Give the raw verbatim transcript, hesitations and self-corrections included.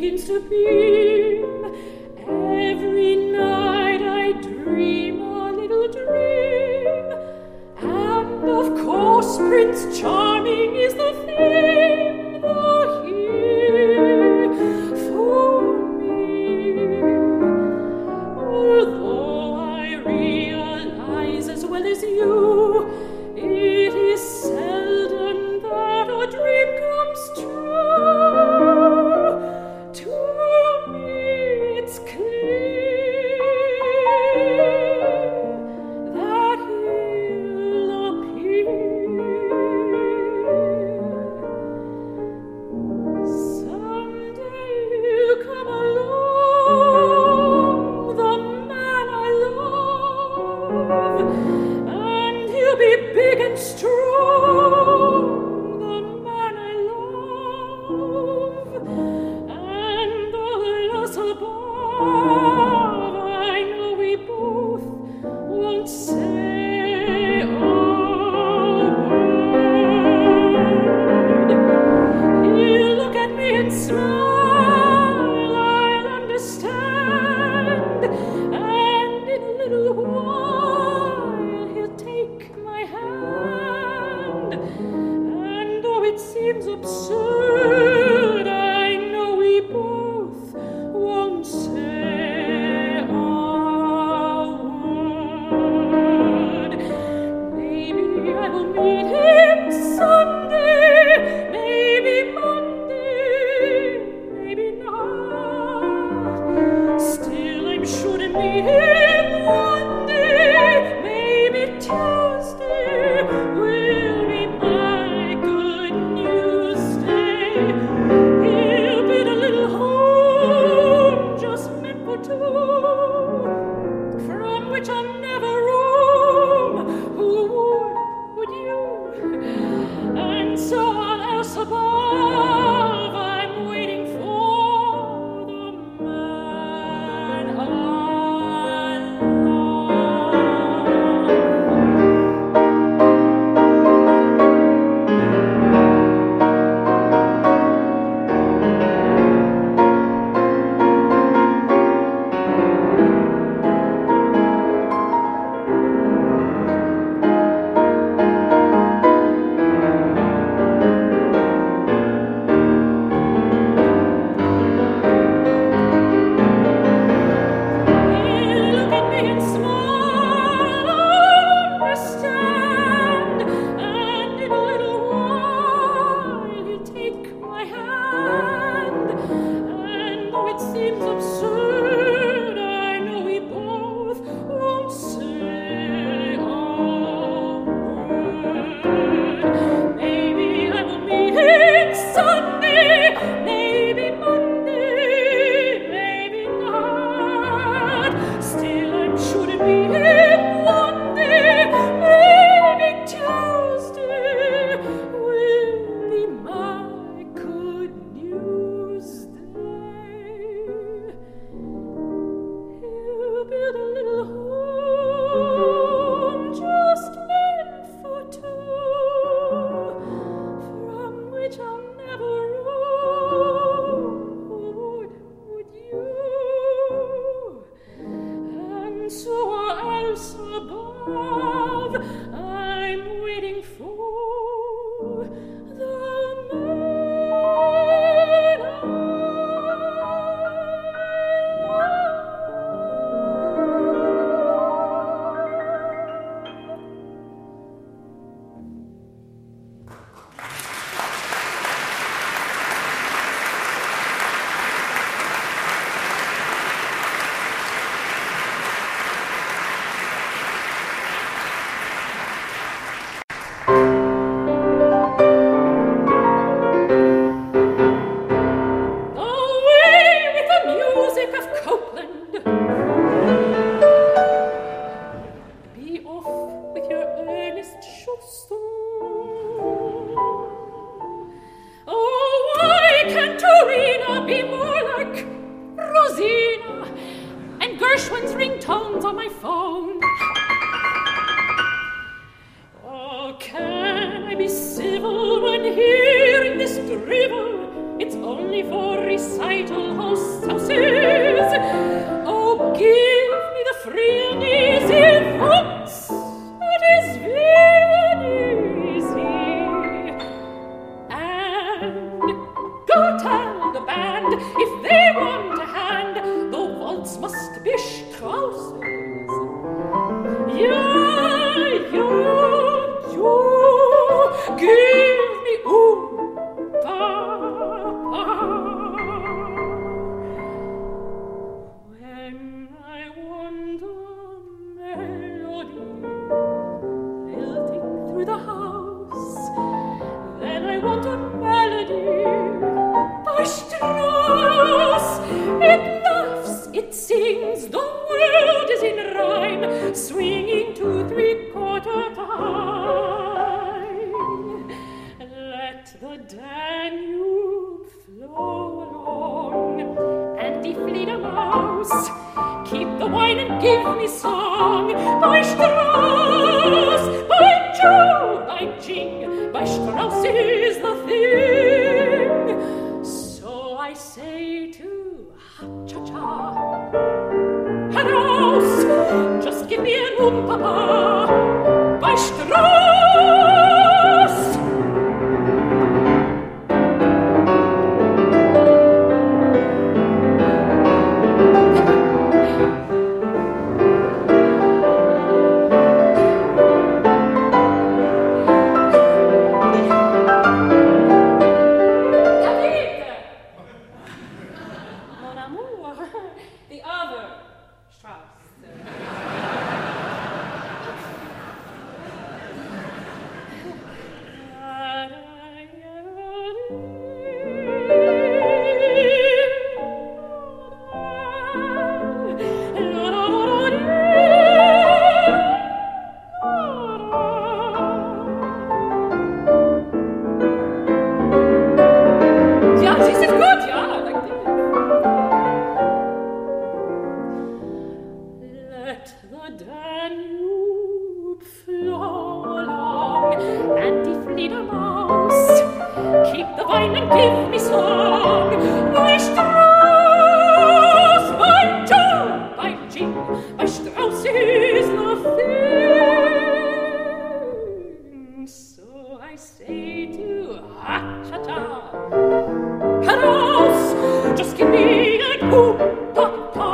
begins to beam. Every night I dream a little dream, and of course Prince Charming is the theme, the he for me. Although I realize as well as you, it is seldom that a dream comes true. To me it's clear that he'll appear. Someday he'll come along, the man I love, and he'll be big and strong, the man I love, and alas above, I know we both won't say a word. He'll look at me and smile, I'll understand, and in a little while he'll take my hand. And though it seems absurd, I know we both won't say a word. Maybe I will meet him Sunday, maybe Monday, maybe not. Still I'm sure to meet him Monday, maybe Tuesday will be my good news day. He'll build a little home just meant for two, from which I'll never roam. Who would, would you? And so on else above, I'm waiting for the man I He'll look at me and smile, I'll understand, and in a little while he'll take my hand. And though it seems absurd, I know we both won't say a word. Maybe I will meet him Sunday, maybe Monday, maybe not. Still I'm sure to meet him Monday, maybe Tuesday will be my good news day. He'll build a little home just meant for two, from which I'll never roam. Would, would you? And so else above, I'm waiting for the man I ringtones on my phone. Oh, can I be civil when hearing this drivel? It's only for recital hosts houses. Oh, give me the free and easy votes. It is very easy. And go tell the band if they want a hand, the waltz must be Strauss's. Yeah, yeah, yeah, give me ooh, pa, pa. When I want a melody lilting through the house, then I want a melody by Strauss. It laughs, it sings, the world is in rhyme, swinging to three-quarter time. Let the Danube flow along, and deflate a mouse. Keep the wine and give me song. By Strauss, by Joe, by Jing, by Strauss is the thing. So I say to ha-cha-cha, heraus, just give me an um papa, by Strauss. The other Strauss. Ja, sie sind gut, ja. Let the Danube flow along, and deflate a mouse. Keep the wine and give me song. By Strauss, by Joe, by Jing, by Strauss is the thing. So I say to ha-cha-cha, heraus, just give me an ooh, pa-pa.